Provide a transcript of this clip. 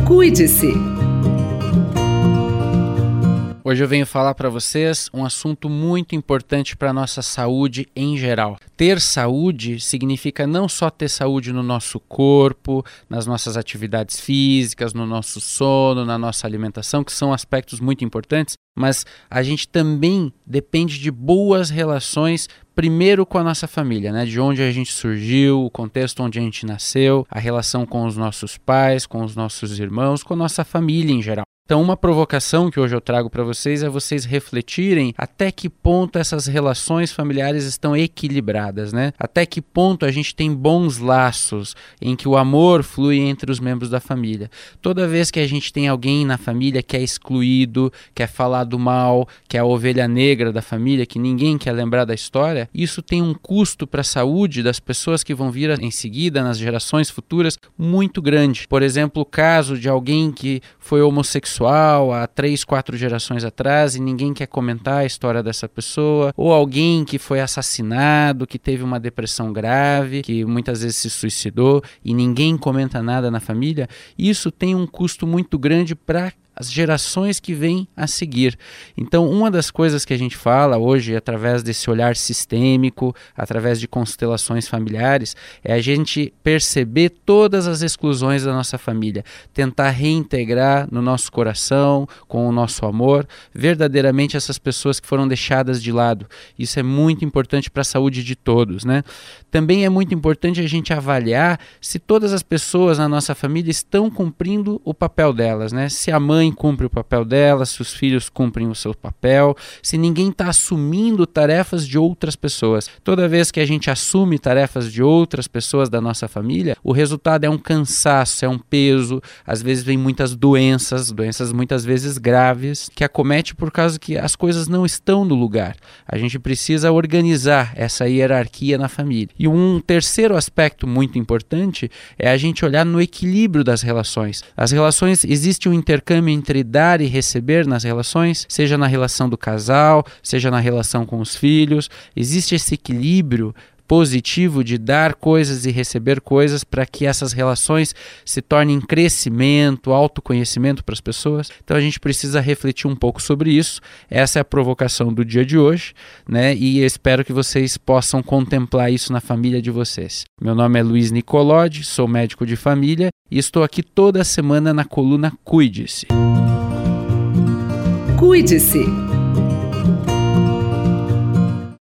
Cuide-se. Hoje eu venho falar para vocês um assunto muito importante para a nossa saúde em geral. Ter saúde significa não só ter saúde no nosso corpo, nas nossas atividades físicas, no nosso sono, na nossa alimentação, que são aspectos muito importantes, mas a gente também depende de boas relações, primeiro com a nossa família, né? De onde a gente surgiu, o contexto onde a gente nasceu, a relação com os nossos pais, com os nossos irmãos, com a nossa família em geral. Então, uma provocação que hoje eu trago para vocês é vocês refletirem até que ponto essas relações familiares estão equilibradas, né? Até que ponto a gente tem bons laços em que o amor flui entre os membros da família. Toda vez que a gente tem alguém na família que é excluído, que é falado mal, que é a ovelha negra da família, que ninguém quer lembrar da história, isso tem um custo para a saúde das pessoas que vão vir em seguida, nas gerações futuras, muito grande. Por exemplo, o caso de alguém que foi homossexual há 3, 4 gerações atrás e ninguém quer comentar a história dessa pessoa, ou alguém que foi assassinado, que teve uma depressão grave, que muitas vezes se suicidou e ninguém comenta nada na família. Isso tem um custo muito grande para as gerações que vêm a seguir. Então, uma das coisas que a gente fala hoje, através desse olhar sistêmico, através de constelações familiares, é a gente perceber todas as exclusões da nossa família, tentar reintegrar no nosso coração, com o nosso amor, verdadeiramente essas pessoas que foram deixadas de lado. Isso é muito importante para a saúde de todos, né? Também é muito importante a gente avaliar se todas as pessoas na nossa família estão cumprindo o papel delas, né? Se a mãe cumpre o papel dela, se os filhos cumprem o seu papel, se ninguém está assumindo tarefas de outras pessoas. Toda vez que a gente assume tarefas de outras pessoas da nossa família, o resultado é um cansaço, é um peso, às vezes vem muitas doenças muitas vezes graves, que acomete por causa que as coisas não estão no lugar. A gente precisa organizar essa hierarquia na família. E um terceiro aspecto muito importante é a gente olhar no equilíbrio das relações. As relações, existe um intercâmbio entre dar e receber nas relações, seja na relação do casal, seja na relação com os filhos. Existe esse equilíbrio positivo de dar coisas e receber coisas para que essas relações se tornem crescimento, autoconhecimento para as pessoas. Então a gente precisa refletir um pouco sobre isso. Essa é a provocação do dia de hoje, né? E eu espero que vocês possam contemplar isso na família de vocês. Meu nome é Luiz Nicolodi, sou médico de família e estou aqui toda semana na coluna Cuide-se. Cuide-se.